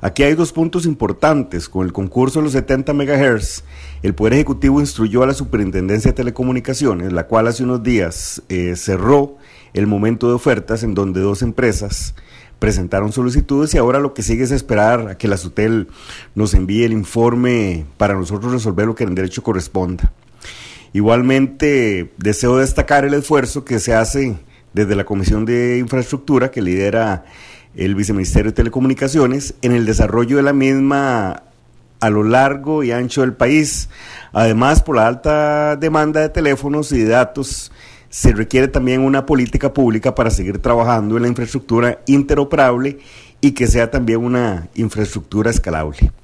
Aquí hay dos puntos importantes. Con el concurso de los 70 MHz, el Poder Ejecutivo instruyó a la Superintendencia de Telecomunicaciones, la cual hace unos días cerró el momento de ofertas en donde dos empresas presentaron solicitudes, y ahora lo que sigue es esperar a que la SUTEL nos envíe el informe para nosotros resolver lo que en derecho corresponda. Igualmente, deseo destacar el esfuerzo que se hace desde la Comisión de Infraestructura, que lidera el Viceministerio de Telecomunicaciones, en el desarrollo de la misma a lo largo y ancho del país. Además, por la alta demanda de teléfonos y de datos, se requiere también una política pública para seguir trabajando en la infraestructura interoperable y que sea también una infraestructura escalable.